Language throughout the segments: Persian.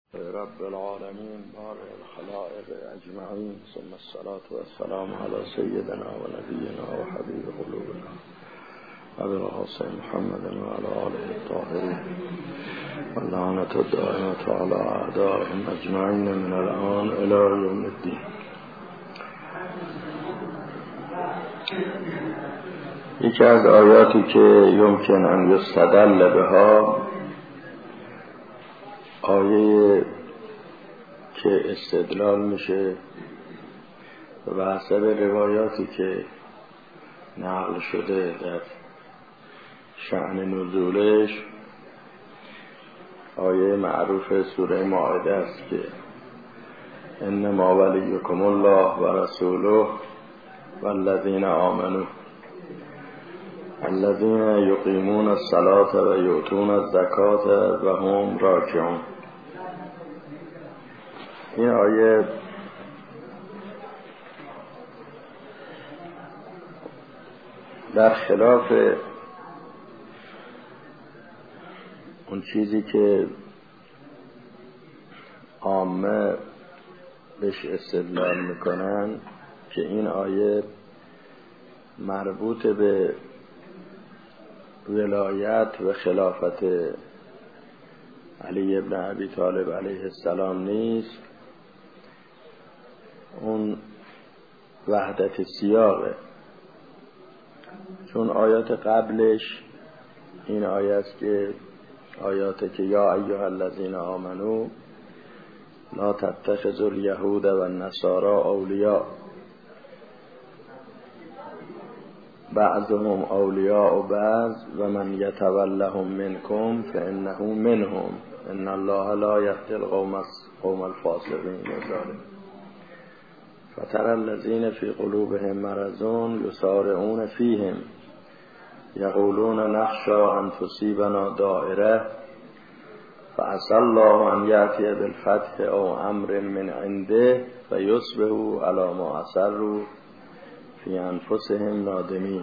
رب العالمين بارئ الخلائق اجمعین ثم الصلاة والسلام على سيدنا ونبينا وحبيب قلوبنا ابي القاسم محمد وعلى آله الطاهرين واللعنة الدائمة على اعدائهم اجمعین من الان الى يوم الدين. یکی از آیاتی که یمکن ان یستدل بها، آیه که استدلال میشه و حسب روایاتی که نقل شده در شأن نزولش، آیه معروف سوره مائده است که انما ولیکم الله و رسوله والذین آمنوا الذین یقیمون الصلاة و یؤتون الزکاة و هم راکعون. این آیه در خلاف اون چیزی که عامه بهش استدلال میکنن که این آیه مربوط به ولایت و خلافت علی ابن ابی طالب علیه السلام نیست، اون وحدت سیاقه. چون آیات قبلش این آیه است که آیاته که یا ایها الذین آمنو لا تتخذوا الیهود و النصارى اولیاء بعضهم اولیاء بعض و من یتولهم منکم فانه منهم ان الله لا یهدی القوم الفاسقین. فترى الذین فی قلوبهم مرض یسارعون فیهم یقولون نخشی ان تصیبنا دائره فعسى الله ان یأتی بالفتح او امر من عنده فیصبحوا علی ما اسروا فی انفسهم نادمین،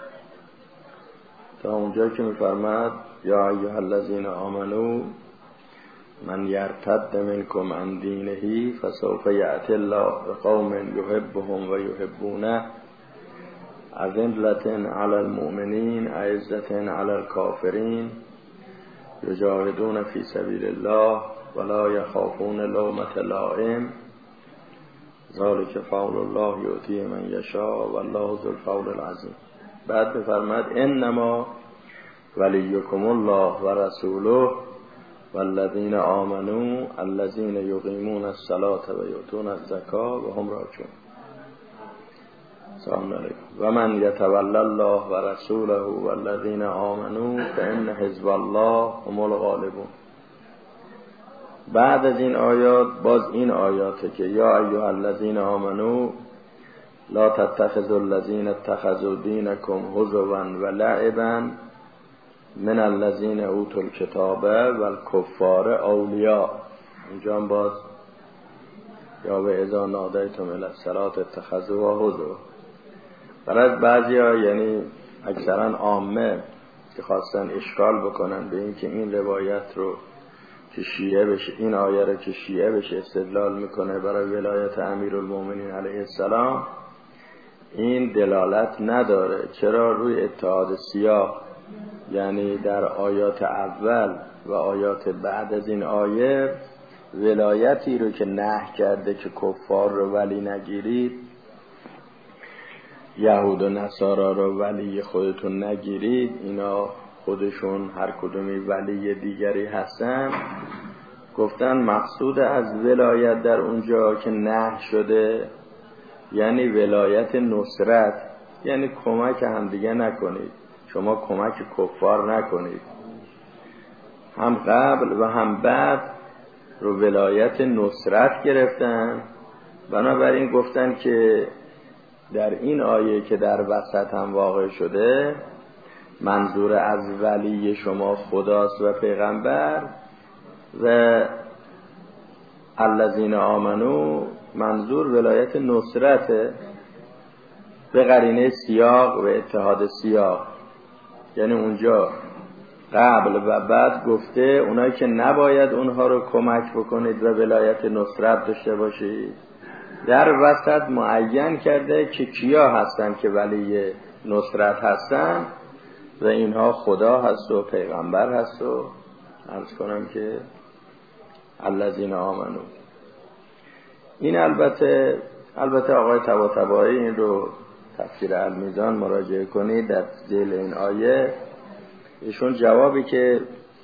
تا اونجا که میفرماد یا ایها الذین آمنو من یرتد منکم عن دینه فسوف یأتی الله بقوم یحبهم و یحبونه اذلة علی المؤمنین اعزة علی الکافرین یجاهدون فی سبیل الله ولا یخافون لومة لائم ذلک فضل الله یؤتی من یشاء والله ذو الفضل العظیم. بعد می‌فرماید انما ولیکم الله و رسوله والذین آمنوا الذین یقیمون الصلاة و یؤتون الزکاة و هم راکعون. سلام علیکم. و من یتولی الله و رسوله والذین آمنوا فان حزب الله هم الغالبون. بعد از این آیات باز این آیاته که یا ایها الذین آمنو لا تتخذوا الذین اتخذوا دینکم هزوا و لعبا من الذین اوتوا الکتاب و الکفار اولیاء. اینجا هم باز یا به اذا نادیتم الی الصلاة اتخذوها هزوا. برای بعضیا، یعنی اکثرا عامه که خواستن اشکال بکنن به این که این روایت رو که شیعه بشه، این آیه رو که شیعه بشه استدلال میکنه برای ولایت امیرالمومنین علیه السلام، این دلالت نداره. چرا؟ روی اتحاد سیاق، یعنی در آیات اول و آیات بعد از این آیه ولایتی رو که نهی کرده که کفار رو ولی نگیرید، یهود و نصارا رو ولی خودتون نگیرید، اینا خودشون هر کدومی ولی دیگری هستن. گفتن مقصود از ولایت در اونجا که نهی شده یعنی ولایت نصرت، یعنی کمک هم دیگه نکنید، شما کمک کفار نکنید. هم قبل و هم بعد رو ولایت نصرت گرفتن. بنابراین گفتن که در این آیه که در وسط هم واقع شده منظور از ولی شما خداست و پیغمبر، و الذین آمنو منظور ولایت نصرته به قرینه سیاق و اتحاد سیاق. یعنی اونجا قبل و بعد گفته اونایی که نباید اونها رو کمک بکنید و ولایت نصرت داشته باشید. در وسط معین کرده که کیا هستن که ولی نصرت هستن و اینها خدا هست و پیغمبر هست و عرض کنم که الذین آمنو. این البته آقای طباطبایی این رو تفسیر المیزان مراجعه کنید در ذیل این آیه، ایشون جوابی که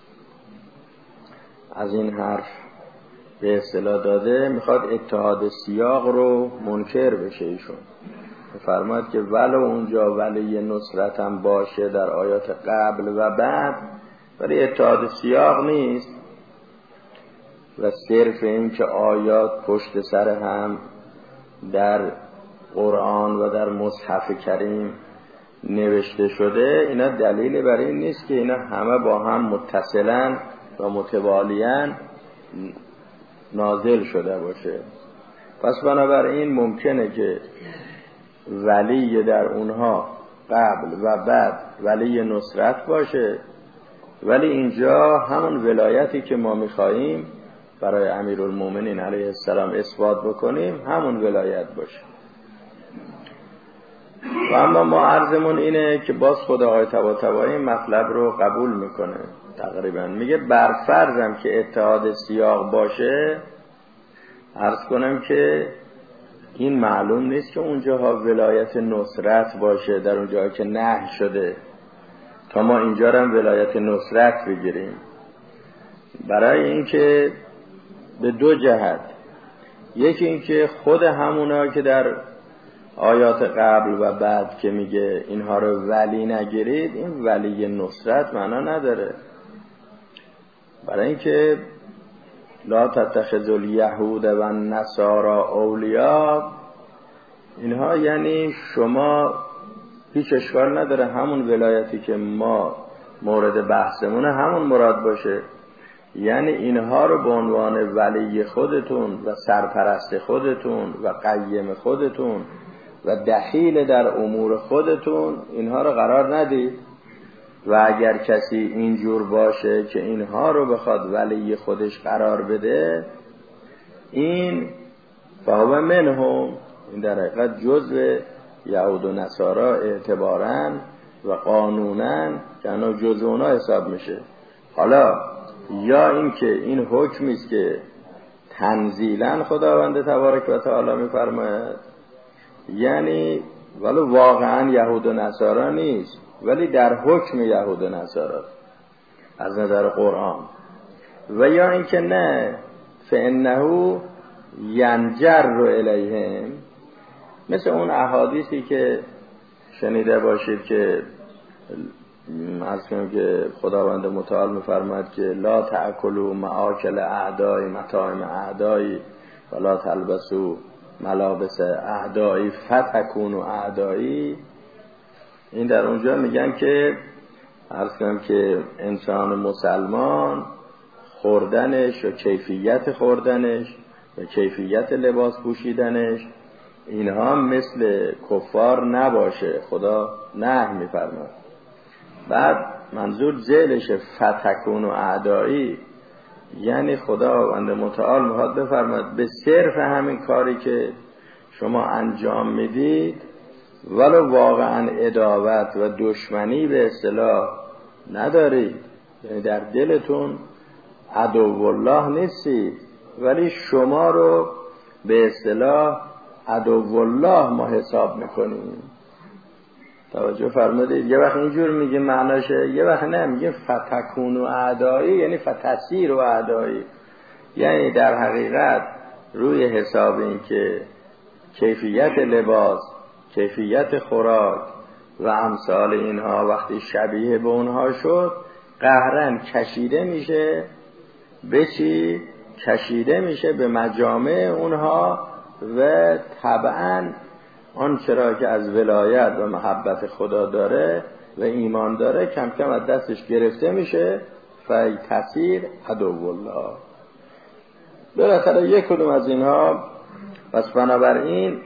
از این حرف به اصطلاح داده میخواد اتحاد سیاق رو منکر بشه. ایشون فرماید که ولو اونجا ولی نصرت هم باشه در آیات قبل و بعد، ولی اتحاد سیاق نیست و صرف این که آیات پشت سر هم در قرآن و در مصحف کریم نوشته شده، اینا دلیل بر این نیست که اینا همه با هم متصلاً و متوالیاً نازل شده باشه. پس بنابراین ممکنه که ولی در اونها قبل و بعد ولی نصرت باشه، ولی اینجا همون ولایتی که ما میخواییم برای امیرالمومنین علیه السلام اثبات بکنیم همون ولایت باشه. و اما ما عرضمون اینه که باز خود آقای طباطبایی مطلب رو قبول میکنه تقریبا، میگه برفرضم که اتحاد سیاق باشه، عرض کنم که این معلوم نیست که اونجاها ولایت نصرت باشه در اونجاها که نهی شده، تا ما اینجا هم ولایت نصرت بگیریم. برای اینکه به دو جهت، یکی اینکه خود همونا که در آیات قبل و بعد که میگه اینها رو ولی نگیرید، این ولی نصرت معنا نداره. برای اینکه لا تتخذوا الیهود و النصارى اولیاء، اینها یعنی شما هیچ اشکال نداره همون ولایتی که ما مورد بحثمونه همون مراد باشه، یعنی اینها رو به عنوان ولی خودتون و سرپرست خودتون و قیم خودتون و دخیل در امور خودتون اینها رو قرار ندید. و اگر کسی اینجور باشه که اینها رو بخواد ولی خودش قرار بده، این فهو منهم، این در حقیقت جزء یهود و نصارا اعتباراً و قانوناً که اونها جزء اونا حساب میشه. حالا یا این که این حکمی است که تنزیلاً خداوند تبارک و تعالی میفرماید، یعنی ولی واقعاً یهود و نصارا نیست، ولی در حکم یهود و نصارا از نظر قرآن. و یا این که نه، فانه ینجر الیهم، مثل اون احادیثی که شنیده باشید که عرض کنم که خداوند متعال میفرماید که لا تأکلوا مآکل اعدای مطاعم اعدای ولا تلبسوا ملابس اعدای فتکونوا اعدایی. این در اونجا میگن که عرض کنم که انسان مسلمان خوردنش و کیفیت خوردنش و کیفیت لباس پوشیدنش اینها مثل کفار نباشه، خدا نهی میفرماید. بعد منظور ذیلش فتکون و اعدایی، یعنی خداوند متعال میخواد بفرماید به صرف همین کاری که شما انجام میدید ولو واقعا عداوت و دشمنی به اصطلاح ندارید، یعنی در دلتون عدو الله نیستید، ولی شما رو به اصطلاح عدو الله ما حساب میکنیم. توجه فرمودید؟ یه وقت اینجور میگه معناشه، یه وقت نه میگه فتکون و اعدایی، یعنی فتسیر و اعدایی، یعنی در حقیقت روی حساب این که کیفیت لباس، کیفیت خوراک و امثال اینها وقتی شبیه به اونها شد، قهرن کشیده میشه به چی؟ کشیده میشه به مجامع اونها و طبعاً آن چرا که از ولایت و محبت خدا داره و ایمان داره کم کم از دستش گرفته میشه، فای تصیر عدو الله. بالاخره یک کدوم از اینها. پس بنابراین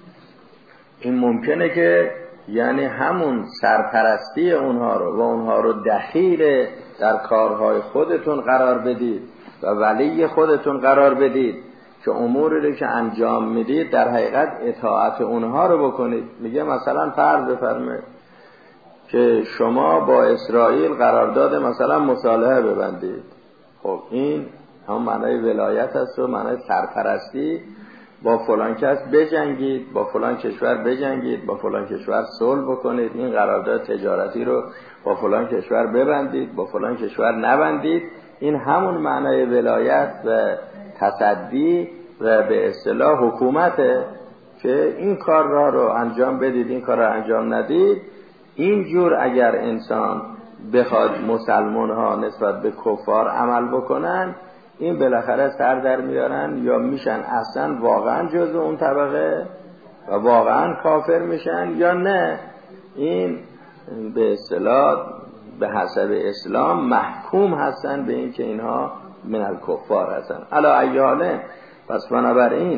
این ممکنه که یعنی همون سرپرستی اونها رو و اونها رو دخیل در کارهای خودتون قرار بدید و ولی خودتون قرار بدید که اموری رو که انجام میدید در حقیقت اطاعت اونها رو بکنید. میگه مثلا فرض بفرمایید که شما با اسرائیل قرارداد مثلا مصالحه ببندید. خب این هم معنای ولایت است و معنای سرپرستی. با فلان کس بجنگید، با فلان کشور بجنگید، با فلان کشور صلح بکنید، این قرارداد تجارتی رو با فلان کشور ببندید، با فلان کشور نبندید. این همون معنای ولایت و تصدی و به اصطلاح حکومته که این کار رو انجام بدید، این کار رو انجام ندید. اینجور اگر انسان بخواد مسلمان ها نسبت به کفار عمل بکنن، این بالاخره سر در میارن یا میشن اصلا واقعا جزو اون طبقه و واقعا کافر میشن، یا نه این به اصطلاح به حسب اسلام محکوم هستن به این که اینها من الکفار هستن. علی ای حال، پس بنابراین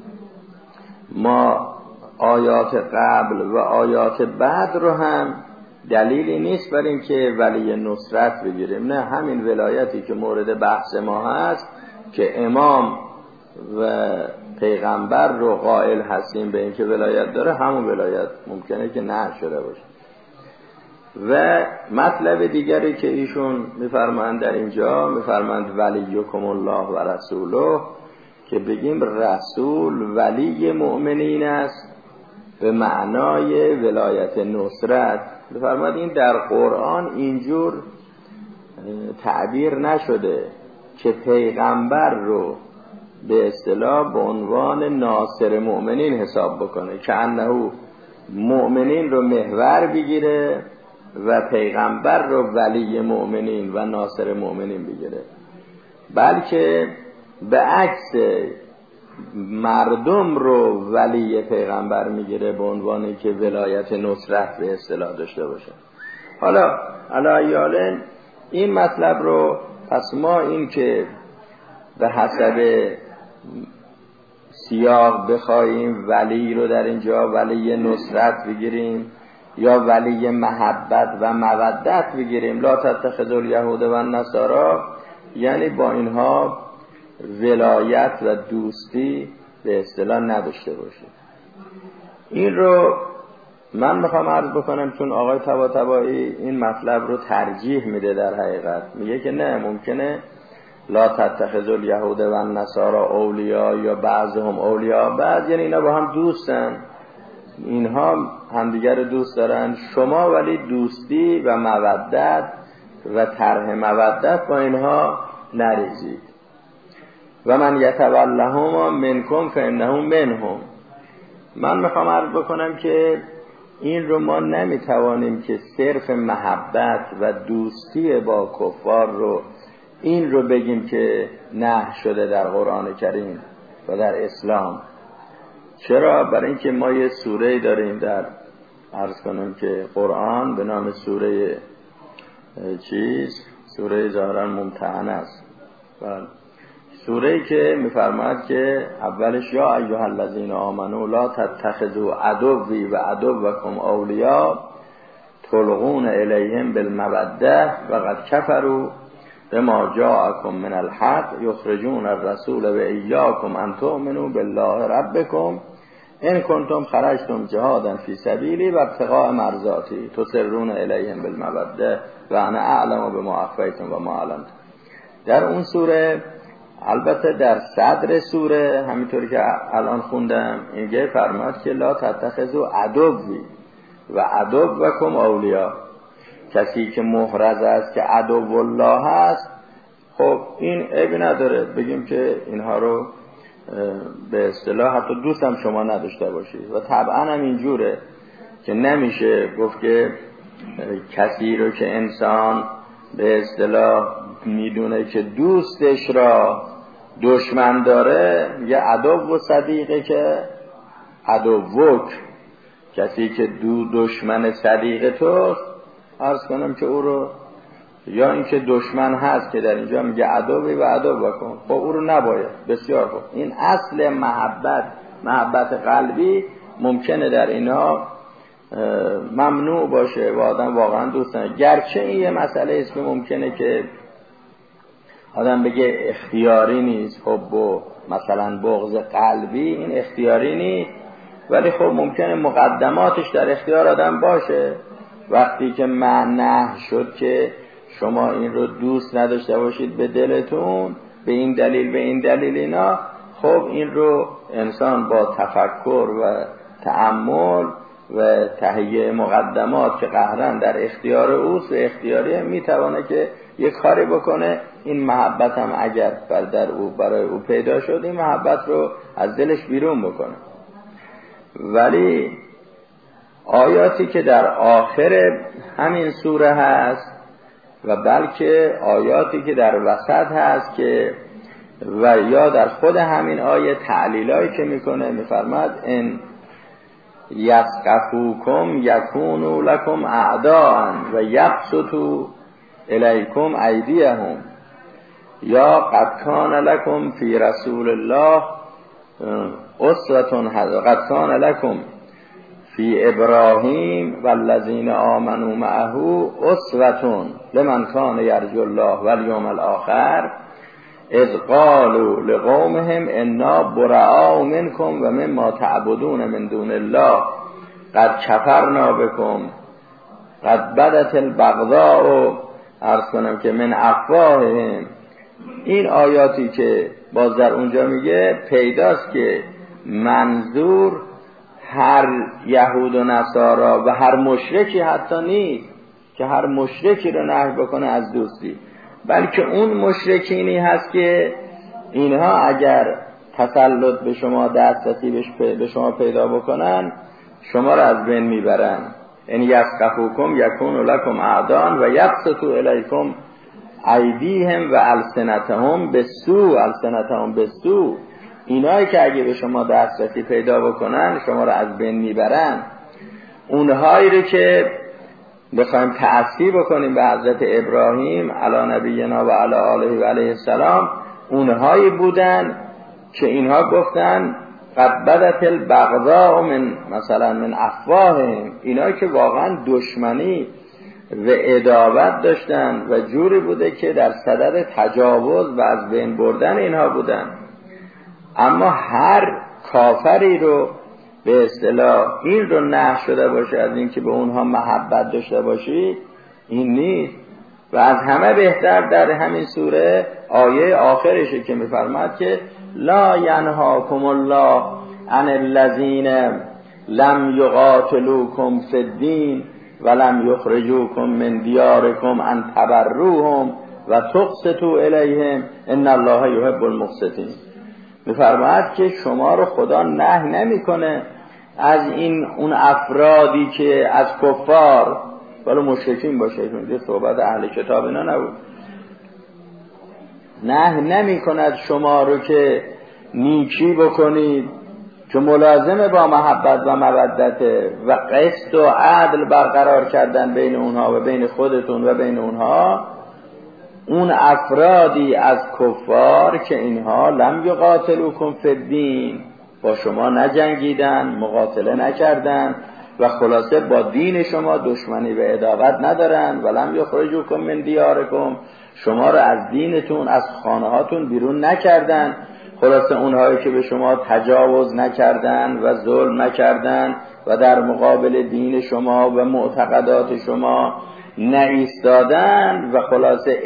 ما آیات قبل و آیات بعد رو هم دلیلی نیست بر این که ولی نصرت بگیریم. نه، همین ولایتی که مورد بحث ما هست که امام و پیغمبر رو قائل هستیم به این که ولایت داره، همون ولایت ممکنه که نه شده باشه. و مطلب دیگری که ایشون میفرمایند در اینجا، میفرمایند ولیکم الله و رسوله، که بگیم رسول ولی مؤمنین است به معنای ولایت نصرت. بفرمایید این در قرآن اینجور تعبیر نشده که پیغمبر رو به اصطلاح به عنوان ناصر مؤمنین حساب بکنه، که انه مؤمنین رو محور بگیره و پیغمبر رو ولی مؤمنین و ناصر مؤمنین بگیره، بلکه به عکس مردم رو ولی پیغمبر میگیره به عنوانی که ولایت نصرت به اصطلاح داشته باشه. حالا علیاله این مطلب رو پس ما این که به حسب سیاق بخوایم ولی رو در اینجا ولی نصرت بگیریم یا ولی محبت و مودت بگیریم، لا تتخذوا الیهود و النصارى، یعنی با اینها ولایت و دوستی به اصطلاح نداشته باشید. این رو من میخوام عرض بکنم چون آقای طباطبایی این مطلب رو ترجیح میده. در حقیقت میگه که نه، ممکنه لا تتخذوا الیهود و النصارى اولیاء یا بعضهم اولیاء بعض، یعنی اینا با هم دوستن، اینها همدیگر دوست دارن، شما ولی دوستی و مودت و طرح مودت با اینها نریزید. و من یتولهم منکم فانه منهم. من میخوام عرض بکنم که این رو ما نمیتوانیم که صرف محبت و دوستی با کفار رو این رو بگیم که نه شده در قرآن کریم و در اسلام. چرا؟ برای اینکه ما یه سوره داریم در عرض کنم که قرآن به نام سوره سوره ظاهرا ممتحنه است. سوره‌ای که می‌فرماید که اولش یا ایها الذین آمنوا لا تتخذوا عدوی و عدوکم اولیاء تلقون الیهم بالموده و قد کفروا بما جاءکم من الحق یخرجون الرسول و ایاکم ان تؤمنوا بالله ربکم ان کنتم خرجتم جهادا فی سبیلی و ابتغاء مرضاتی تسرون الیهم بالموده و انا اعلم بما اخفیتم و ما علمتم. در اون سوره، البته در صدر سوره همینطوری که الان خوندم، اینجا فرماد که لا تتخذوا عدوی و عدوکم اولیاء. کسی که محرز است که عدو الله هست، خب این عیبی نداره بگیم که اینها رو به اصطلاح حتی دوست هم شما نداشته باشید. و طبعا هم اینجوره که نمیشه گفت که کسی رو که انسان به اصطلاح میدونه که دوستش را دشمن داره، یه عدو و صدیقه که عدوک، کسی که دشمن صدیق توست، عرض کنم که او رو، یا اینکه دشمن هست که در اینجا میگه عدوی و عدو بکن، خب او رو نباید. بسیار خوب. این اصل محبت قلبی ممکنه در اینا ممنوع باشه و آدم واقعا دوست نداره. گرچه این یه مسئله است که ممکنه که آدم بگه اختیاری نیست، حب و مثلا بغض قلبی این اختیاری نیست، ولی خب ممکنه مقدماتش در اختیار آدم باشه. وقتی که معنی شد که شما این رو دوست نداشته باشید به دلتون، به این دلیل اینا، خب این رو انسان با تفکر و تأمل و تهیه مقدمات که قهرن در اختیار اوست و اختیاری میتوانه که یک کاری بکنه. این محبت هم اگر برای او پیدا شد، این محبت رو از دلش بیرون بکنه. ولی آیاتی که در آخر همین سوره هست و بلکه آیاتی که در وسط هست که و یا در خود همین آیه تعلیلایی که میکنه، میفرماد ان یثقفوکم یکونوا لکم اعداء و یبسطوا الیکم ایدیهم یا قد کان لکم فی رسول الله اسوة قد کان لکم فی ابراهیم والذین آمنوا معه اسوة لمن کان یرجو الله والیوم الاخر اذ قالوا لقومهم انا براء منکم و مما تعبدون من دون الله قد کفرنا بكم قد بدت البغضاء عرض کنم که من افواههم. این آیاتی که باز در اونجا میگه پیداست که منظور هر یهود و نصارا و هر مشرکی حتی نیست که هر مشرکی رو نهی بکنه از دوستی، بلکه اون مشرکینی هست که اینها اگر تسلط به شما، دسترسی به شما پیدا بکنن، شما رو از بین میبرن. ان یثقفوکم یکونوا لکم اعداء و یبسطوا الیکم ایدیهم و السنتهم بالسوء. اینایی که اگه به شما دسترسی پیدا بکنن، شما رو از بین میبرن. اونهایی رو که بخوایم تعصیب بکنیم به حضرت ابراهیم علی نبینا و علی آله و علیه السلام، اونهایی بودن که اینها گفتن قد بدت البغضاء من افواههم. اینایی که واقعا دشمنی و عداوت داشتن و جوری بوده که در صدد تجاوز و از بین بردن اینها بودن. اما هر کافری رو به اصطلاح این رو نه شده باشه از این که به اونها محبت داشته باشی، این نیست. و از همه بهتر در همین سوره آیه آخرشه که میفرماد که لا ینهاکم الله عن الذین لم یقاتلوکم فی الدین ولم یخرجوکم من دیارکم ان تبروهم و تقسطوا الیهم ان الله یحب المقسطین. میفرماد که شما رو خدا نهی نمیکنه از اون افرادی که از کفار، ولی مشرکین باشه، چون صحبت اهل کتاب اینا نبود، نهی نمیکند شما رو که نیکی بکنید که ملازمه با محبت و مودته و قسط و عدل برقرار کردن بین اونها و بین خودتون و بین اونها. اون افرادی از کفار که اینها لم یقاتلوکم فی الدین، با شما نجنگیدن، مقاتله نکردن و خلاصه با دین شما دشمنی و عداوت ندارن، ولم یخرجوکم من دیارکم، شما رو از دینتون، از خانه هاتون بیرون نکردن. خلاصه اونهایی که به شما تجاوز نکردن و ظلم نکردن و در مقابل دین شما و معتقدات شما نایستادن و خلاصه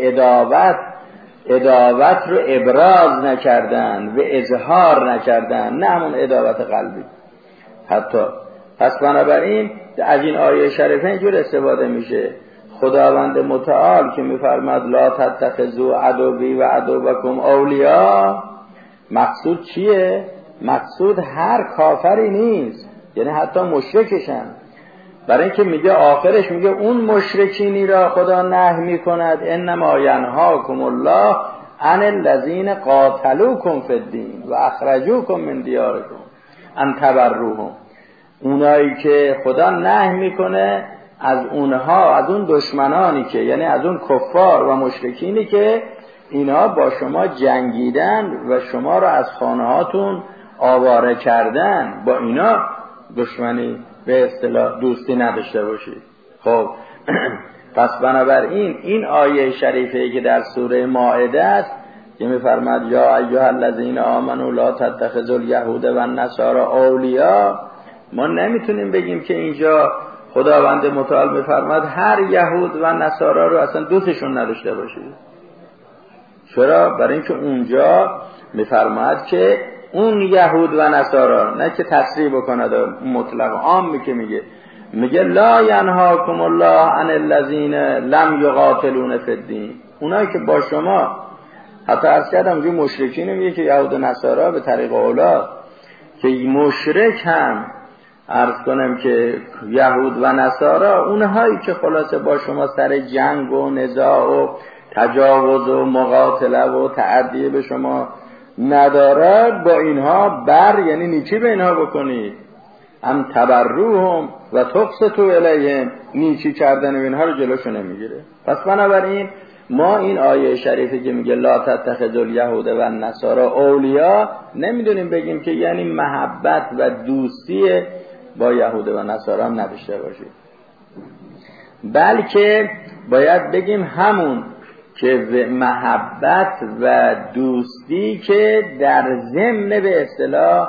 عداوت رو ابراز نکردن و اظهار نکردن، نه همون عداوت قلبی حتی. پس بنابراین از این آیه شریفه اینجور استفاده میشه. خداوند متعال که میفرماد لا تتخذوا عدوی و عدوکم اولیاء، مقصود چیه؟ مقصود هر کافری نیست، یعنی حتی مشرکشن. برای اینکه میگه آخرش میگه اون مشرکینی را خدا نهی میکند انما ینهاکم الله عن الذین قاتلوکم فی الدین و اخرجوکم من دیارکم ان تبروهم. اونایی که خدا نهی میکنه از اونها، از اون دشمنانی که، یعنی از اون کفار و مشرکینی که اینا با شما جنگیدن و شما را از خانه هاتون آواره کردن، با اینا دشمنی به اصطلاح دوستی نداشته باشید. خب پس بنابراین این آیه شریفه که در سوره مائده است که می‌فرماد یا ایها الذین آمنوا لا تتخذوا الیهود و النصارى اولیاء، ما نمیتونیم بگیم که اینجا خداوند متعال می‌فرماد هر یهود و نصارا رو اصلا دوستشون نداشته باشید. چرا؟ برای اینکه اونجا می‌فرماد که اون یهود و نصارا، نه که تصریح بکند مطلق عام که میگه لا ینهاکم الله عن الذین لم یقاتلون فی الدین، اونایی که با شما، حتی از کردم اونجا مشرکین میگه که یهود و نصارا به طریق اولاد که مشرک هم عرض کنم که یهود و نصارا اونهایی که خلاصه با شما سر جنگ و نزاع و تجاوز و مقاتله و تعدیه به شما ندارد، با اینها یعنی نیکی به اینها بکنید، هم تبروهم و تقسطوا الیهم، نیکی کردن و اینها رو جلوشو نمیگیره. پس بنابراین ما این آیه شریفه که میگه لا تتخذوا الیهود و النصارى اولیاء نمیدونیم بگیم که یعنی محبت و دوستی با یهود و نصارا هم نداشته باشید، بلکه باید بگیم همون که محبت و دوستی که در ضمن به اصطلاح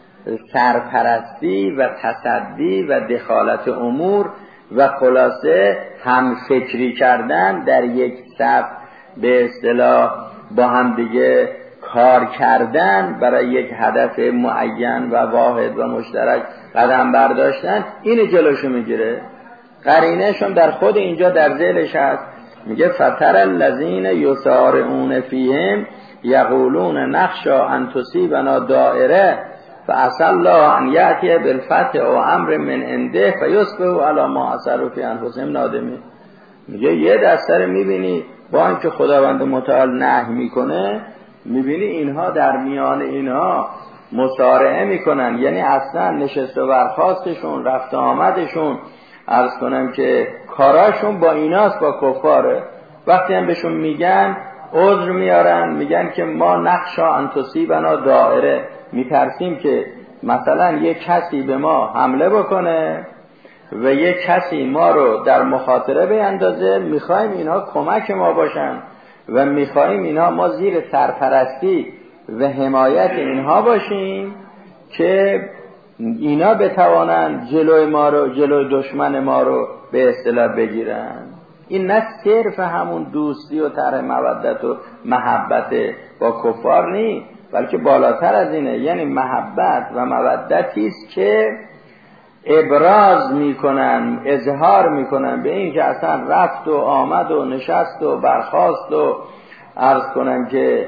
سرپرستی و تصدی و دخالت امور و خلاصه هم فکری کردن در یک صف به اصطلاح با هم دیگه کار کردن برای یک هدف معین و واحد و مشترک قدم برداشتن، این جلوشو میگیره. قرینه‌شون در خود اینجا در ذیلش هست، میگه فتر الذین یسارعون فیهم یقولون نخشی ان تصیبنا دائره فعسى الله ان یأتی بالفتح او امر من عنده فیصبحوا علی ما اسروا فی انفسهم نادمین. میگه یه دسته رو میبینی با اینکه خداوند متعال نهی میکنه، میبینی اینها در میان اینها مسارعه میکنن، یعنی اصلا نشست و برخاستشون، رفت آمدشون، عرض کنم که کاراشون با ایناست، با کفاره. وقتی هم بهشون میگن عذر میارن، میگن که ما نخشا ان تصیبنا دائره، میترسیم که مثلا یک کسی به ما حمله بکنه و یک کسی ما رو در مخاطره بیندازه، میخوایم اینا کمک ما باشن و میخوایم اینا ما زیر سرپرستی و حمایت اینها باشیم که اینا بتوانند جلوی ما رو، جلوی دشمن ما رو به اصطلاح بگیرن. این نه صرف همون دوستی و طرح مودت و محبت با کفار نیست، بلکه بالاتر از اینه، یعنی محبت و مودتی است که ابراز میکنن، اظهار میکنن به این که اصلا رفت و آمد و نشست و برخاست و عرض کنن که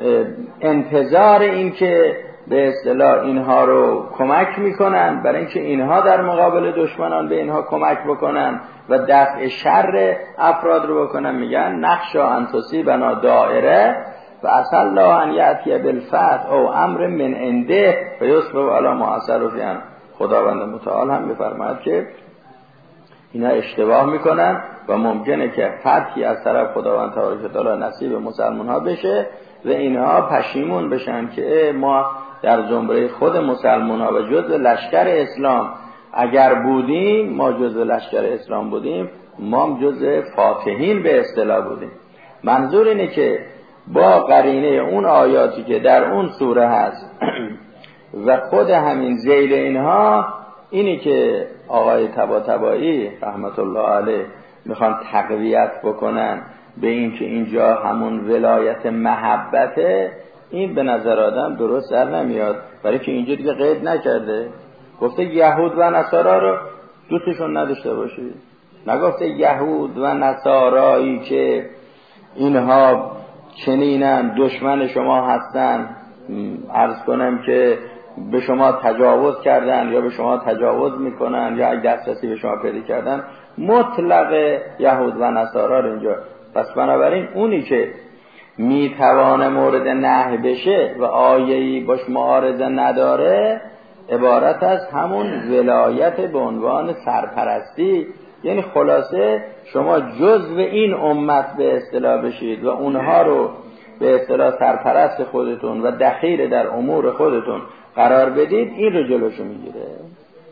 انتظار این که به اصطلاح اینها رو کمک میکنن برای اینکه اینها در مقابل دشمنان به اینها کمک بکنن و دفع شر افراد رو بکنن. میگن نخشا ان تصیبنا دائره و عسى الله ان یأتی بالفتح او امر من عنده فیصبحوا علی ما اسروا فی انفسهم. خداوند متعال هم میفرماید که اینا اشتباه میکنن و ممکنه که فتحی از طرف خداوند تبارک و تعالی نصیب مسلمان ها بشه و اینها پشیمون بشن که ما در زمره خود مسلمان ها و جزء لشکر اسلام اگر بودیم، ما جزء لشکر اسلام بودیم، ما جزء فاتحین به اصطلاح بودیم. منظور اینه که با قرینه اون آیاتی که در اون سوره هست و خود همین ذیل اینها، اینی که آقای طباطبایی رحمت الله علیه میخوان تقویت بکنن به این که اینجا همون ولایت محبته، این به نظر آدم درست در نمیاد، برای که اینجا دیگه قید نکرده، گفته یهود و نصارا رو دوستشون نداشته باشید، نگفته یهود و نصارایی که اینها چنینن دشمن شما هستن، عرض کنم که به شما تجاوز کردن یا به شما تجاوز میکنن یا اگه دسترسی به شما پیدا کردن، مطلق یهود و نصارا رو اینجا. پس بنابراین اونی که میتوانه مورد نهی بشه و آیه‌ای باش معارضه نداره، عبارت از همون ولایت به عنوان سرپرستی، یعنی خلاصه شما جزو این امت به اصطلاح بشید و اونها رو به اصطلاح سرپرست خودتون و دخیل در امور خودتون قرار بدید، این رو جلوشو میگیره.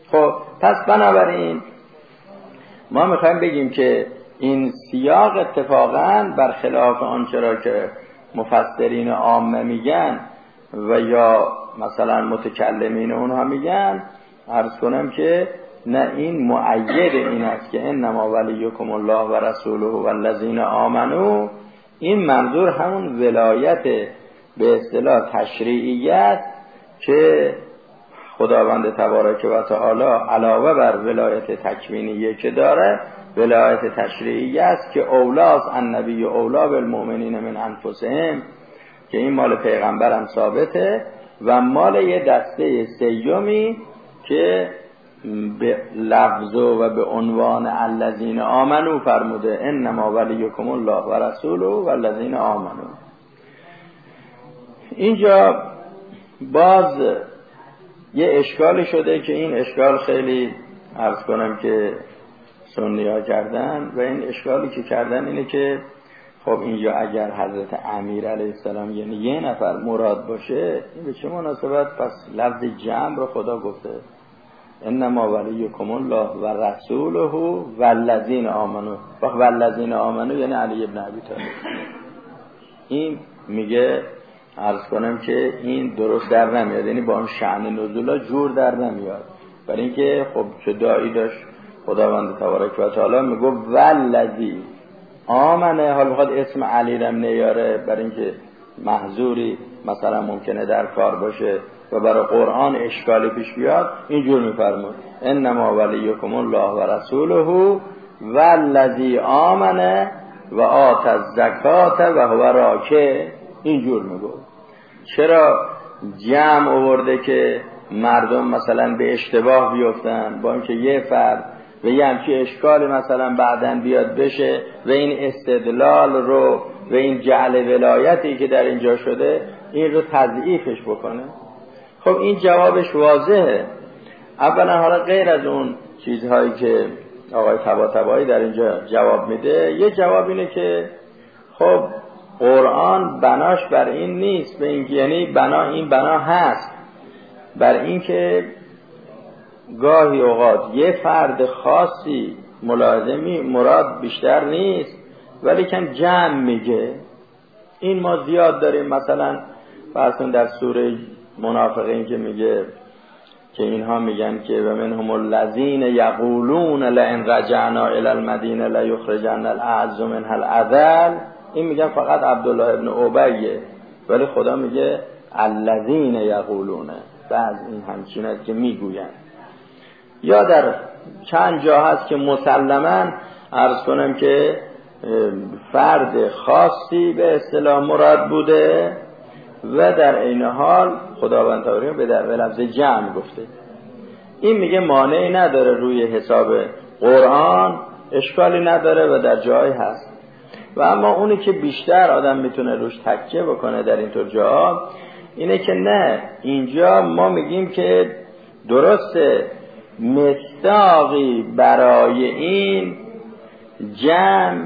خب پس بنابراین ما میخوایم بگیم که این سیاق اتفاقاً برخلاف آنچه را که مفسرین عامه میگن و یا مثلا متکلمین اونها میگن، عرض کنم که نه، این مؤید این است که انما ولیکم الله و رسوله و الذین آمنو. این منظور همون ولایت به اصطلاح تشریعیت که خداوند تبارک و تعالی علاوه بر ولایت تکوینیه که داره، ولایت تشریعیه است که اولاس النبی اولا بالمؤمنین من انفسهم، که این مال پیغمبرم ثابته، و مال یه دسته سیومی که به لفظ و به عنوان الذین آمنو فرموده انما ولیکم الله و رسوله و الذین آمنو. اینجا باز یه اشکالی شده که این اشکال خیلی عرض کنم که سنی ها کردن، و این اشکالی که کردن اینه که خب اینجا اگر حضرت امیر علیه السلام یعنی یه نفر مراد باشه، این به چه مناسبت پس لفظ جمع رو خدا گفته انما ولیکم الله و رسوله و الذین آمنو. و الذین آمنو یعنی علی ابن ابی طالب. این میگه عرض کنم که این درست در نمیاد، یعنی با اون شأن نزولا جور در نمیاد، برای اینکه خب چه داعی داشت خداوند تبارک و تعالی میگه والذی آمنه، حال بخواد اسم علی رم نیاره برای اینکه محظوری مثلا ممکنه در کار باشه و برای قرآن اشکالی پیش بیاد، اینجور میفرمود انما ولیکم الله و رسوله والذی آمنه و آت الزکات و هو راکع. اینجور میگه. چرا جمع آورده که مردم مثلا به اشتباه بیفتن، با اینکه یه فرد و یه همچی اشکال مثلا بعدن بیاد بشه و این استدلال رو و این جعل ولایتی که در اینجا شده این رو تضعیفش بکنه؟ خب این جوابش واضحه. اولا حالا غیر از اون چیزهایی که آقای طباطبایی در اینجا جواب میده، یه جواب اینه که خب قرآن بناش بر این نیست، به این یعنی این بنا هست بر این که گاهی اوقات یه فرد خاصی ملازمی مراد بیشتر نیست ولی کن جمع میگه. این ما زیاد داریم، مثلا فرضون در سوره منافقین که میگه که اینها میگن که و منهم الذین یقولون لئن رجعنا الی المدینه لیخرجن الاعز منها الاذل. این میگن فقط عبدالله ابن ابی، ولی خدا میگه الذین یقولون، بعض این همچین است که میگوین. یا در چند جا هست که مسلماً عرض کنم که فرد خاصی به اصطلاح مراد بوده و در این حال خداوند تعالی به در لفظ جمع گفته. این میگه مانعی نداره، روی حساب قرآن اشکالی نداره و در جای هست. و اما اونی که بیشتر آدم میتونه روش تکیه بکنه در اینطور جا اینه که نه، اینجا ما میگیم که درسته مصداقی برای این جمع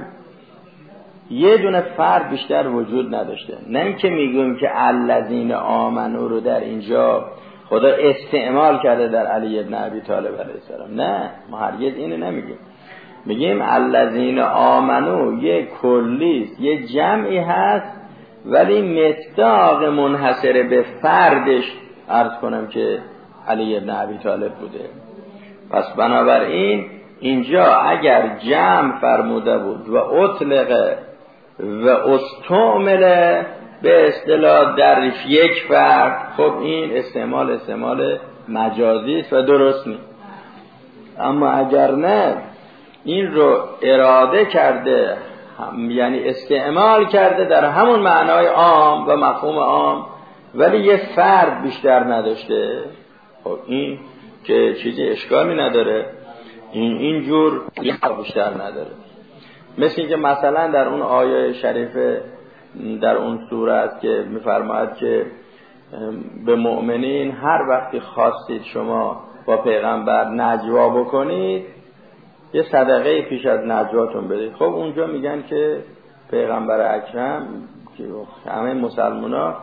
یه دونه فرد بیشتر وجود نداشته. نه اینکه میگیم که الذین آمنو رو در اینجا خدا استعمال کرده در علی ابن ابی طالب علیه السلام، نه، ما هرگز اینو نمیگیم. میگیم الذین آمنو یه کلیست، یه جمعی هست، ولی مصداق منحصر به فردش عرض کنم که علی ابن ابی طالب بوده. پس بنابراین اینجا اگر جمع فرموده بود و اطلق و استعمل به اصطلاح در یک فرد، خب این استعمال مجازی است و درست نیست. اما اگر نه، این رو اراده کرده، یعنی استعمال کرده در همون معنای عام و مفهوم عام، ولی یه فرد بیشتر نداشته، خب این که چیزی اشکالی نداره، این جور بیشتر نداره. مثل اینکه مثلا در اون آیه شریفه در اون سوره است که میفرماید که به مؤمنین هر وقتی خواستید شما با پیغمبر نجوا بکنید یه صدقه پیش از نجواتون بدید. خب اونجا میگن که پیغمبر اکرم که همه مسلمونا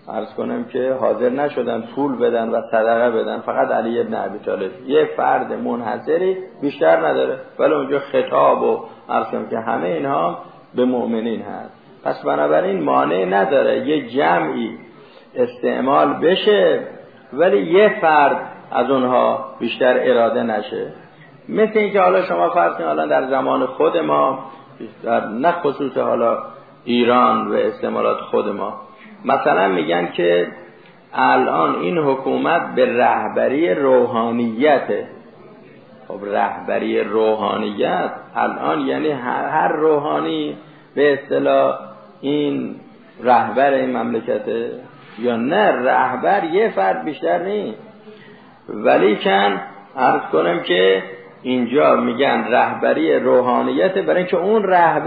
عرض کنم که حاضر نشدن پول بدن و صدقه بدن، فقط علی ابن ابی طالب یه فرد منحصری بیشتر نداره، ولی اونجا خطاب و عرض کنم که همه اینها به مؤمنین هست. پس بنابراین مانع نداره یه جمعی استعمال بشه ولی یه فرد از اونها بیشتر اراده نشه. مثل اینکه حالا شما فرض کنید حالا در زمان خود ما، در نه خصوص حالا ایران و استعمالات خود ما، مثلا میگن که الان این حکومت به رهبری روحانیته. خب رهبری روحانیت الان یعنی هر روحانی به اصطلاح این رهبر این مملکته، یا نه رهبر یه فرد بیشتر نیست. ولی کن عرض کنم که اینجا میگن رهبری روحانیت، برای اینکه اون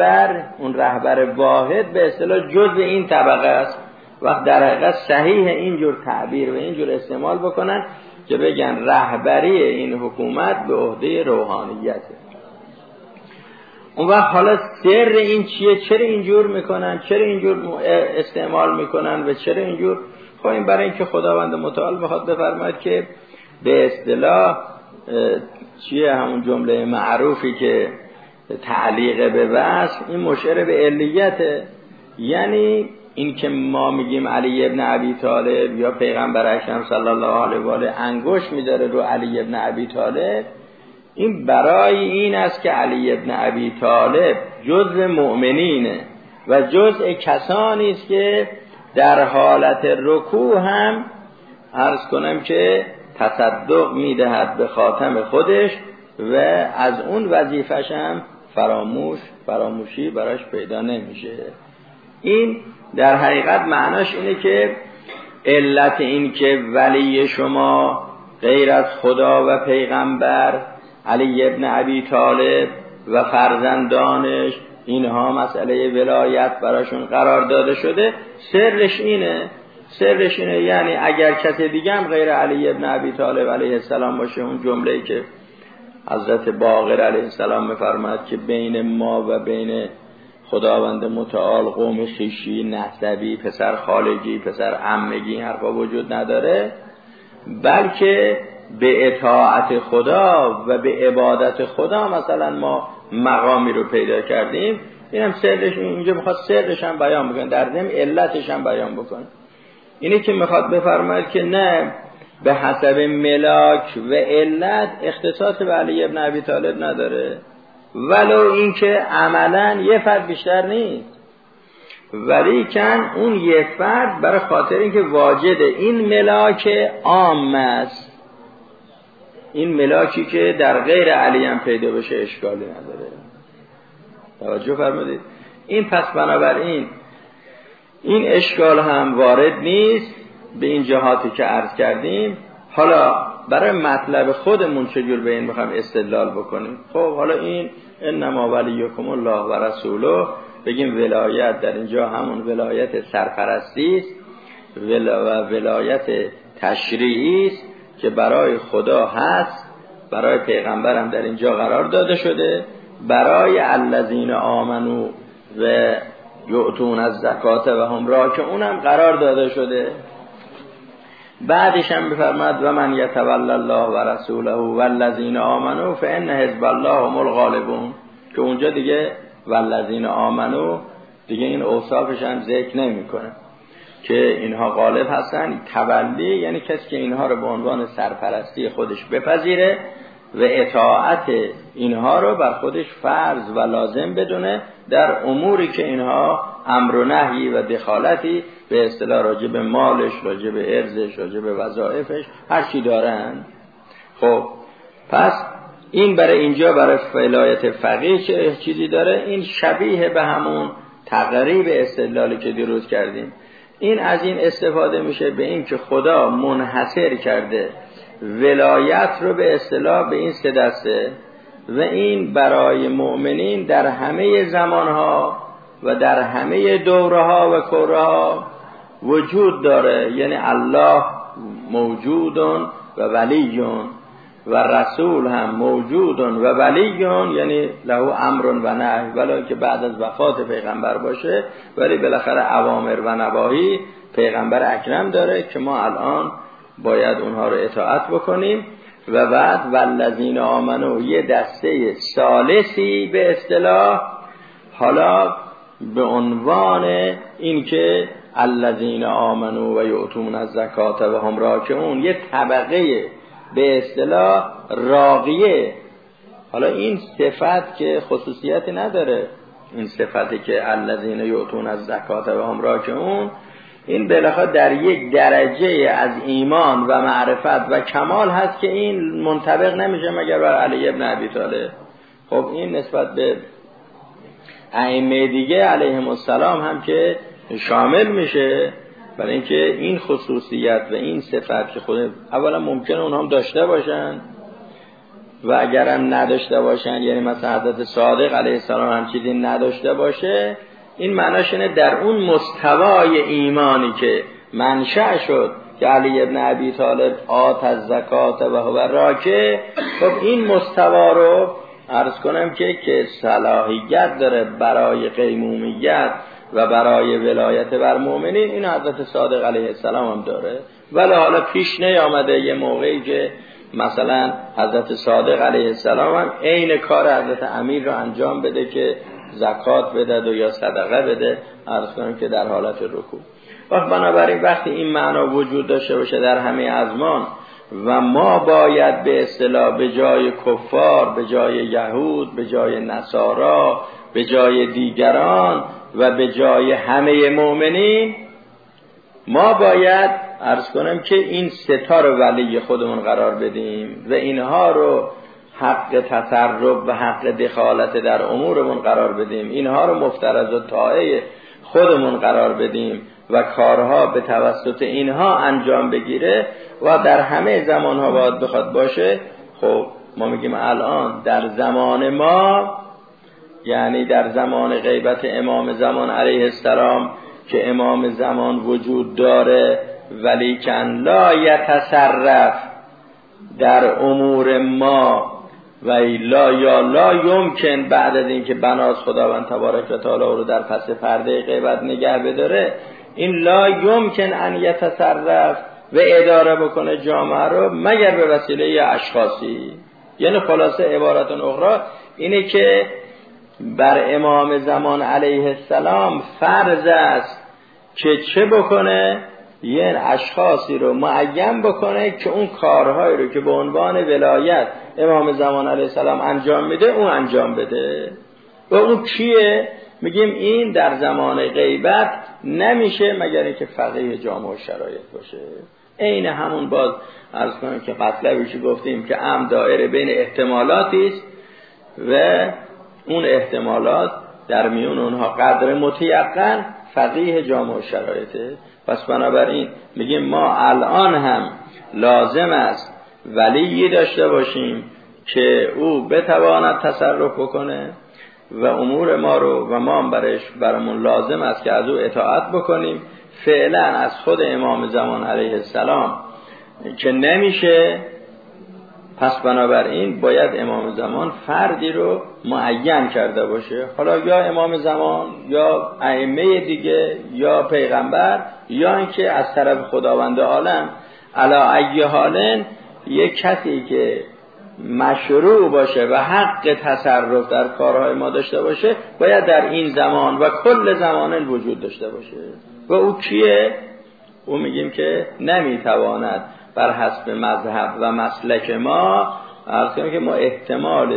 رهبر واحد به اصطلاح جزء این طبقه است. وقت در حقیقت صحیح اینجور تعبیر و اینجور استعمال بکنن که بگن رهبری این حکومت به عهده روحانیته. اون وقت حالا سر این چیه؟ چرا اینجور میکنن؟ چرا اینجور استعمال میکنن و چرا اینجور؟ خب این برای اینکه خداوند متعال بخواد بفرماید که به اصطلاح چیه همون جمله معروفی که تعلیق به وصف، این مشعر به علیته. یعنی این که ما میگیم علی ابن ابی طالب یا پیغمبر اکرم صلی الله علیه و آله انگشت میذاره رو علی ابن ابی طالب، این برای این است که علی ابن ابی طالب جزء مؤمنینه و جزء کسانی است که در حالت رکوع هم عرض کنم که تصدق میدهد به خاتم خودش و از اون وظیفش هم فراموشی براش پیدا نمیشه. این در حقیقت معناش اینه که علت این که ولی شما غیر از خدا و پیغمبر علی ابن ابی طالب و فرزندانش اینها مسئله ولایت براشون قرار داده شده، سرش اینه یعنی اگر کسی دیگه هم غیر علی ابن ابی طالب علیه السلام باشه، اون جمله‌ای که حضرت باقر علیه السلام می‌فرماد که بین ما و بین خداوند متعال قوم خویشی، نسبی، پسر خالگی، پسر عمگی حرفا وجود نداره، بلکه به اطاعت خدا و به عبادت خدا مثلا ما مقامی رو پیدا کردیم. اینم سرش، اینجا میخواد سرش هم بیان بکنه، در ضمن علتش هم بیان بکنه. اینه که میخواد بفرماید که نه به حسب ملاک و علت اختصاص به علی ابن ابی طالب نداره، ولو این که عملا یه فرد بیشتر نیست، ولی کن اون یه فرد برای خاطر این که واجد این ملاک عام است، این ملاکی که در غیر علی هم پیدا بشه اشکالی نداره. توجه فرمودید؟ این پس بنابراین این اشکال هم وارد نیست به این جهاتی که عرض کردیم. حالا برای مطلب خودمون چجور به این بخوام استدلال بکنیم؟ خب حالا این انما ولیکم الله و رسوله، بگیم ولایت در اینجا همون ولایت سرپرستی است و ولایت تشریعی است که برای خدا هست، برای پیغمبرم در اینجا قرار داده شده، برای الذین آمنو و یؤتون الزکات و هم راکعون هم قرار داده شده. بعدش هم بفرماد و من یتولی الله و رسوله والذین آمنو فان حزب الله هم الغالبون، که اونجا دیگه والذین آمنو دیگه این اوصافش هم ذکر نمیکنه که اینها غالب هستن. تولی یعنی کسی که اینها رو به عنوان سرپرستی خودش بپذیره و اطاعت اینها رو بر خودش فرض و لازم بدونه در اموری که اینها امر و نهی و دخالتی به اصطلاح راجع به مالش، راجع به ارزش، راجع به وظایفش هر چی دارن. خب پس این برای اینجا برای ولایت فقیه چه چیزی داره؟ این شبیه به همون تقریب استدلالی که دیروز کردیم. این از این استفاده میشه به این که خدا منحصر کرده ولایت رو به اصطلاح به این سه دسته و این برای مؤمنین در همه زمانها و در همه دورها و کورها وجود داره. یعنی الله موجودون و ولیون و رسول هم موجودون و ولیون، یعنی له امر و نهی، ولی که بعد از وفات پیغمبر باشه ولی بالاخره اوامر و نواهی پیغمبر اکرم داره که ما الان باید اونها رو اطاعت بکنیم. و بعد والذین آمنو یه دسته ثالثی به اصطلاح، حالا به عنوان این که الذین آمنو و یؤتون الزکات و هم راکعون، یه طبقه به اصطلاح راقیه. حالا این صفت که خصوصیتی نداره، این صفتی که الذین یؤتون الزکات و هم راکعون، این بالاخره در یک درجه از ایمان و معرفت و کمال هست که این منطبق نمیشه مگر بر علی ابن ابی طالب. خب این نسبت به ائمه دیگه علیهم السلام هم که شامل میشه، برای اینکه این خصوصیت و این صفت که خود اولا ممکنه اونها هم داشته باشن و اگرم نداشته باشن، یعنی مثلا حضرت صادق علیه السلام هم چیزی نداشته باشه، این معناش اینه در اون مستوای ایمانی که منشأ شد که علی ابن ابی طالب آت از زکات و هو راکع، خب این مستوا رو عرض کنم که صلاحیت داره برای قیمومیت و برای ولایت بر مؤمنین، این حضرت صادق علیه السلام هم داره. ولی حالا پیش نیامده یه موقعی که مثلا حضرت صادق علیه السلام هم عین کار حضرت امیر رو انجام بده که زکات بده و یا صدقه بده، عرض کنم که در حالت رکوع. بنابراین وقتی این معنا وجود داشته باشه در همه ازمان و ما باید به اصطلاح به جای کفار، به جای یهود، به جای نصارا، به جای دیگران و به جای همه مؤمنین، ما باید عرض کنم که این ستا رو ولی خودمون قرار بدیم و اینها رو حق تصرف و حق دخالت در امورمون قرار بدیم، اینها رو مفترض و طاعه خودمون قرار بدیم و کارها به توسط اینها انجام بگیره و در همه زمانها باید بخواد باشه. خب ما میگیم الان در زمان ما، یعنی در زمان غیبت امام زمان علیه السلام که امام زمان وجود داره ولی کن لا یتصرف در امور ما و لا یمکن بعد از این که بناز خداوند تبارک و تعالی رو در پس پرده غیبت نگه بداره، این لا یمکن ان یتصرف و اداره بکنه جامعه رو مگر به وسیله اشخاصی. یعنی خلاصه عبارت اخرى اینه که بر امام زمان علیه السلام فرض است که چه بکنه؟ یعنی اشخاصی رو معین بکنه که اون کارهایی رو که به عنوان ولایت امام زمان علیه السلام انجام میده اون انجام بده. و اون کیه؟ میگیم این در زمان غیبت نمیشه مگر اینکه فقیه جامع و شرایط باشه. عین همون باز عرض کنم که مطلبی گفتیم که امر دایره بین احتمالاتی است و اون احتمالات در میون اونها قدر متیقن فقیه جامع و شرایطه. پس بنابراین میگیم ما الان هم لازم است ولی داشته باشیم که او بتواند تصرف بکنه و امور ما رو و ما برامون لازم است که از او اطاعت بکنیم. فعلا از خود امام زمان علیه السلام که نمیشه، پس بنابراین باید امام زمان فردی رو معین کرده باشه، حالا یا امام زمان یا ائمه دیگه یا پیغمبر یا اینکه از طرف خداوند عالم. علی ای حالن یک کسی که مشروع باشه و حق تصرف در کارهای ما داشته باشه باید در این زمان و کل زمان وجود داشته باشه. و او کیه؟ او میگیم که نمیتواند بر حسب مذهب و مسلک ما، عرض کنیم که ما احتمال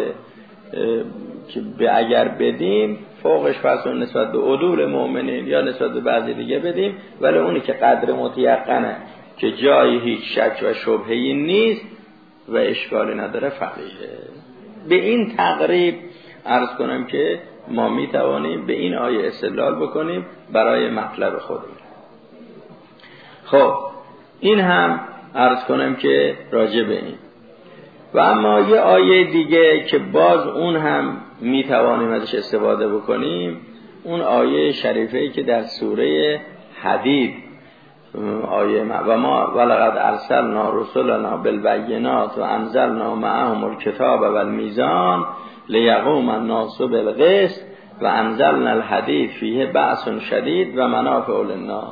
که اگر بدیم فوقش پس نسبت به عدول مؤمنین یا نسبت به بعضی دیگه بدیم، ولی اونی که قدر متیقنه که جایی هیچ شک و شبهه‌ای نیست و اشکالی نداره فقیه. به این تقریب عرض کنم که ما میتوانیم به این آیه استدلال بکنیم برای مطلب خودمون. خب این هم عرض کنم که راجع به این. و اما یه آیه دیگه که باز اون هم میتوانیم ازش استفاده بکنیم، اون آیه شریفه‌ای که در سوره حدید آیه و ما ولقد ارسلنا رسلنا بالبینات و انزلنا معهم الکتاب والمیزان لیقوم الناس بالقسط و انزلنا الحدید فیه بأس شدید و منافع للناس.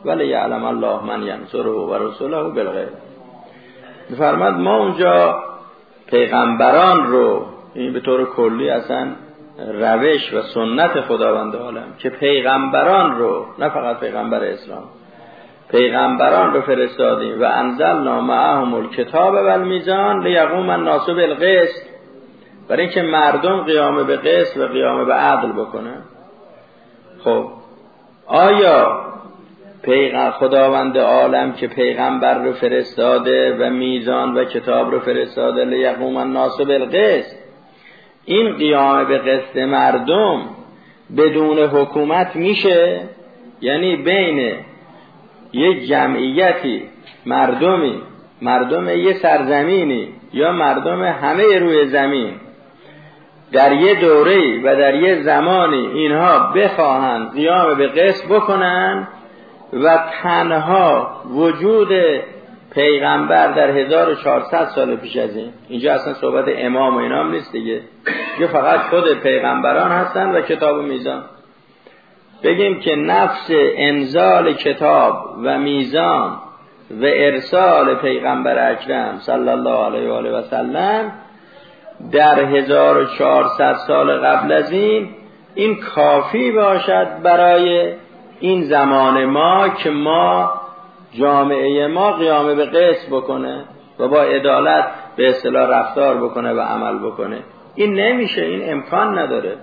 ولی یعلم الله من ینصره و رسوله بالغیب. می‌فرماد ما اونجا پیغمبران رو، این به طور کلی اصلا روش و سنت خداوند عالم که پیغمبران رو، نه فقط پیغمبر اسلام، پیغمبران رو فرستادیم و انزلنا معهم الکتاب و المیزان لیقوم الناس بالقسط، برای اینکه مردم قیام به قسط و قیام به عدل بکنن. خب آیا خداوند عالم که پیغمبر رو فرستاده و میزان و کتاب رو فرستاده لیقوم الناس بالقسط، این قیام به قسط مردم بدون حکومت میشه؟ یعنی بین یک جمعیتی، مردم یه سرزمینی یا مردم همه روی زمین در یه دوره‌ای و در یه زمانی اینها بخواهند قیام به قسط بکنن و تنها وجود پیغمبر در 1400 سال پیش از این، اینجا اصلا صحبت امام و اینام نیست دیگه، فقط خود پیغمبران هستن و کتاب و میزان، بگیم که نفس انزال کتاب و میزان و ارسال پیغمبر اکرم صلی الله علیه و آله و سلم در 1400 سال قبل از این کافی باشد برای این زمان ما که جامعه ما قیام به قسط بکنه و با عدالت به اصطلاح رفتار بکنه و عمل بکنه. این نمیشه، این امکان نداره.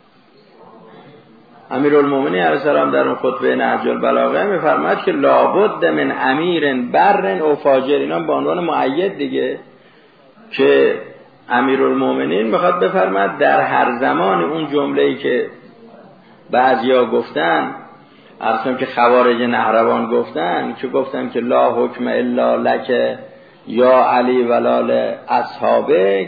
امیرالمومنین علیه السلام در اون خطبه نهج البلاغه میفرماید که لابد من امیر بر او فاجر، اینا به عنوان مؤید دیگه، که امیرالمومنین میخواد بفرماید در هر زمان اون جمله‌ای که بعضیا گفتن، اصلا که خوارج نهروان گفتن که لا حکم الا لک یا علی ولال اصحابک،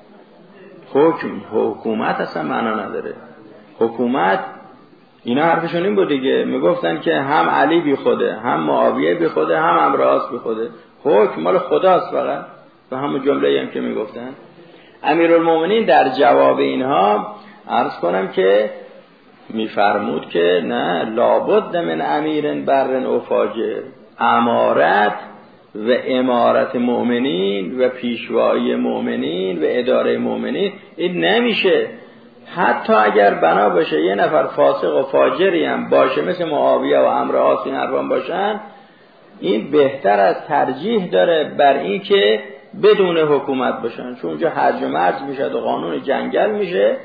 حکومت اصلا معنا نداره. حکومت اینا حرفشون این بود دیگه، میگفتن که هم علی بی خوده، هم معاویه بی خوده، هم امراض بی خوده، حکم مال خداست فقط، و همون جمله‌ای هم که میگفتن. امیرالمومنین در جواب اینها عرض کنم که میفرمود که نه، لابد من امیر بر او فاجر، امارت و امارت مؤمنین و پیشوایی مؤمنین و اداره مؤمنین این نمیشه، حتی اگر بنا باشه یه نفر فاسق و فاجری هم باشه مثل معاویه و عمرو عاص این حرفان باشن، این بهتر از ترجیح داره بر این که بدون حکومت باشن، چون اونجا هرج و مرج میشه و قانون جنگل میشه.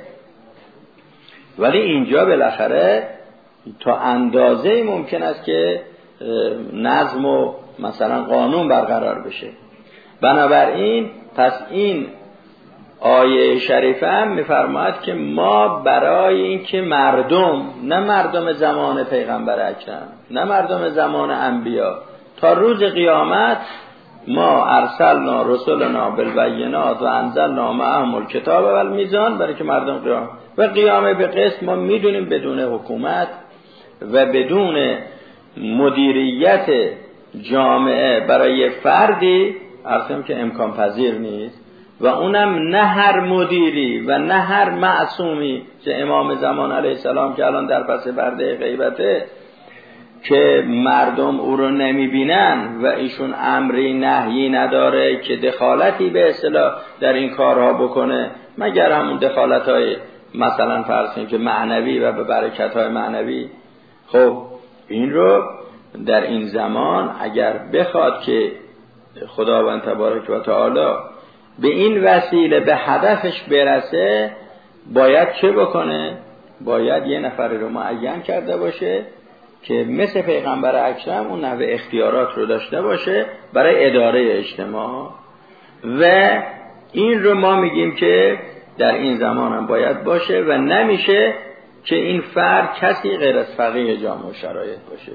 ولی اینجا بالاخره تا اندازه ممکن است که نظم و مثلا قانون برقرار بشه. بنابراین پس این آیه شریفه هم میفرماید که ما برای این که مردم، نه مردم زمان پیغمبر اکرم، نه مردم زمان انبیا، تا روز قیامت ما ارسلنا رسولنا بالبینات و انزلنا معهم الکتاب و المیزان، برای که مردم قیام به قسط ما میدونیم بدون حکومت و بدون مدیریت جامعه برای فردی اصلا که امکان پذیر نیست، و اونم نه هر مدیری و نه هر معصومی که امام زمان علیه السلام که الان در پس پرده غیبته که مردم او رو نمیبینن و ایشون امری نهی نداره که دخالتی به اصطلاح در این کارها بکنه، مگر همون دخالت‌های مثلا فرض کنید که معنوی و به برکت‌های معنوی. خب این رو در این زمان اگر بخواد که خداوند تبارک و تعالی به این وسیله به هدفش برسه، باید چه بکنه؟ باید یه نفر رو معین کرده باشه که مثل پیغمبر اکرم اون نوع اختیارات رو داشته باشه برای اداره اجتماع، و این رو ما میگیم که در این زمان هم باید باشه و نمیشه که این فرد کسی غیر از فقیه جامعه شرایط باشه.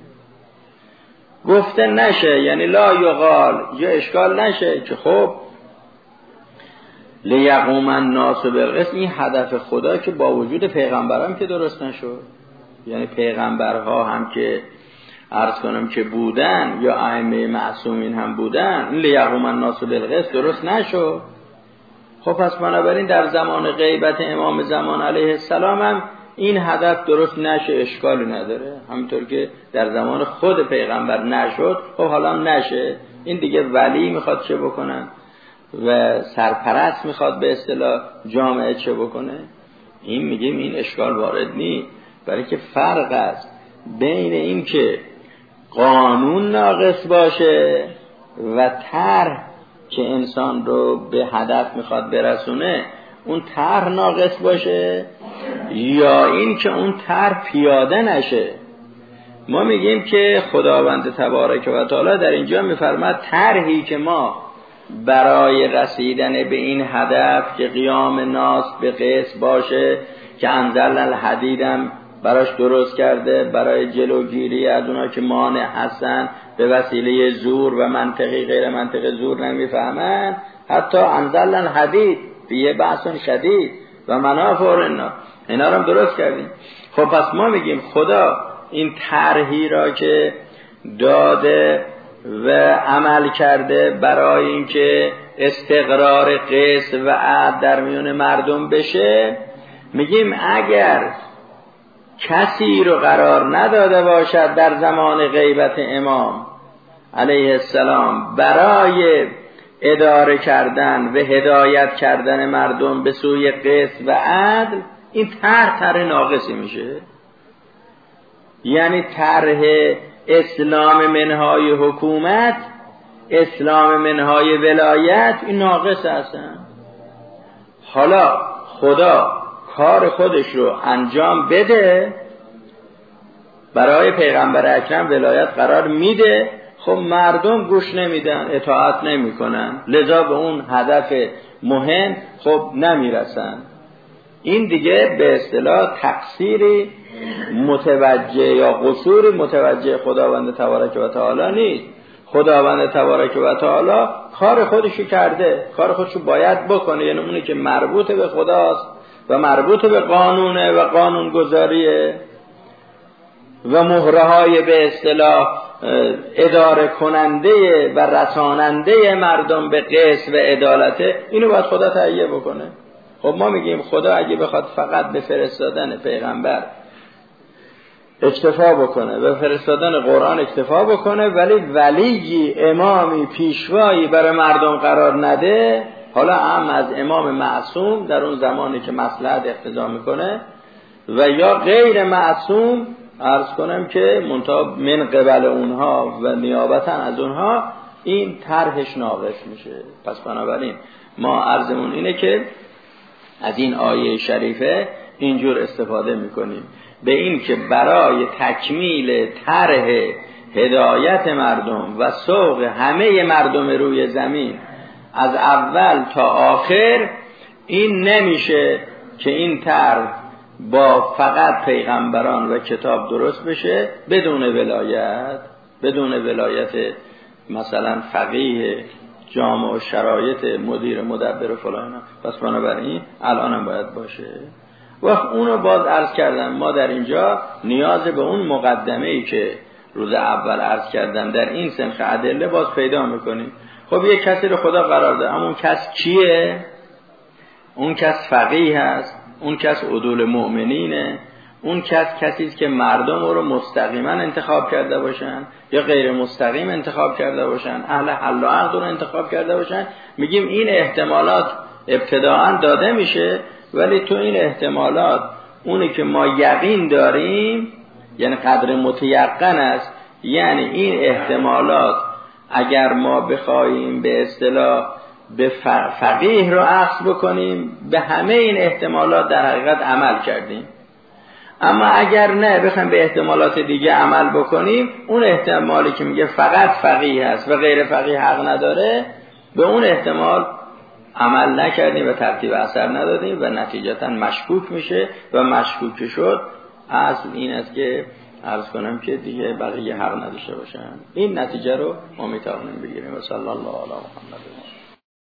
گفته نشه، یعنی لا یقال یا اشکال نشه که خب لیقوم الناس بالقسط، این هدف خدا که با وجود پیغمبران که درست نشد، یعنی پیغمبرها هم که عرض کنم که بودن یا ائمه معصومین هم بودن، این لیقوم الناس بالقسط درست نشد. خب پس بنابراین در زمان غیبت امام زمان علیه السلام هم این هدف درست نشه اشکالی نداره، همونطور که در زمان خود پیغمبر نشد، خب حالا نشه. این دیگه ولی میخواد چه بکنن و سرپرست میخواد به اصطلاح جامعه چه بکنه، این میگیم این اشکال وارد نیست. برای که فرق است بین این که قانون ناقص باشه و طرح که انسان رو به هدف میخواد برسونه اون طرح ناقص باشه، یا این که اون طرح پیاده نشه. ما میگیم که خداوند تبارک و تعالی در اینجا میفرماد طرحی که ما برای رسیدن به این هدف که قیام ناس به قسط باشه، که انزلنا الحدیدم براش درست کرده برای جلوگیری از اونا که مانع هستن به وسیله زور و منطقی غیر منطقی زور نمیفهمن، حتی انزلنا الحدید فیه بأس شدید و منافع للناس، اینا رو هم درست کردیم. خب پس ما میگیم خدا این طرحی را که داده و عمل کرده برای اینکه استقرار قسط و عدل در میون مردم بشه، میگیم اگر کسی رو قرار نداده باشد در زمان غیبت امام علیه السلام برای اداره کردن و هدایت کردن مردم به سوی قسط و عدل، این طرح ناقصی میشه. یعنی طرح اسلام منهای حکومت، اسلام منهای ولایت، این ناقص هستن. حالا خدا کار خودش رو انجام بده، برای پیغمبر اکرم ولایت قرار میده، خب مردم گوش نمیدن، اطاعت نمیکنن، لذا به اون هدف مهم خب نمیرسن. این دیگه به اصطلاح تقصیری متوجه یا قصوری متوجه خداوند تبارک و تعالی نیست. خداوند تبارک و تعالی کار خودشو کرده، کار خودشو باید بکنه، یعنی اونی که مربوط به خداست و مربوط به قانونه و قانون گذاریه و مهرهای به اصطلاح اداره کننده و رساننده مردم به قسط و عدالته، اینو باید خدا تهیه بکنه. خب ما میگیم خدا اگه بخواد فقط به فرستادن پیغمبر اکتفا بکنه و فرستادن قرآن اکتفا بکنه، ولی امامی پیشوایی برای مردم قرار نده، حالا هم از امام معصوم در اون زمانی که مصلحت اقتضا میکنه و یا غیر معصوم، عرض کنم که من قبل اونها و نیابتا از اونها، این طرحش ناقص میشه. پس بنابراین ما عرضمون اینه که از این آیه شریفه اینجور استفاده میکنیم به این که برای تکمیل طرح هدایت مردم و سوق همه مردم روی زمین از اول تا آخر، این نمیشه که این طرح با فقط پیغمبران و کتاب درست بشه بدون ولایت مثلا فقیه جامع و شرایط مدیر مدبر و فلان. پس بنابراین الان هم باید باشه. وقت اونو باز عرض کردم، ما در اینجا نیاز به اون مقدمه‌ای که روز اول عرض کردم در این سنخ ادله باز پیدا میکنیم. خب یک کسی رو خدا قرار ده، اما اون کس کیه؟ اون کس فقیه هست، اون کس عدول مؤمنینه، اون کسی است که مردم رو مستقیما انتخاب کرده باشن یا غیر مستقیم انتخاب کرده باشن، اهل حل و عقد رو انتخاب کرده باشن. میگیم این احتمالات ابتداعا داده میشه، ولی تو این احتمالات اونی که ما یقین داریم، یعنی قدر متیقن است، یعنی این احتمالات اگر ما بخوایم به اصطلاح به فقیه رو اخذ بکنیم، به همه این احتمالات در حقیقت عمل کردیم. اما اگر نه بخوایم به احتمالات دیگه عمل بکنیم، اون احتمالی که میگه فقط فقیه هست و غیر فقیه حق نداره، به اون احتمال عمل نکردیم و ترتیب اثر ندادیم و نتیجتا مشکوک میشه و مشکوک شد. اصل این است که عرض کنم که دیگه بقیه حق نداشته باشن. این نتیجه رو ما میتوانیم بگیریم. و صلی الله علی محمد.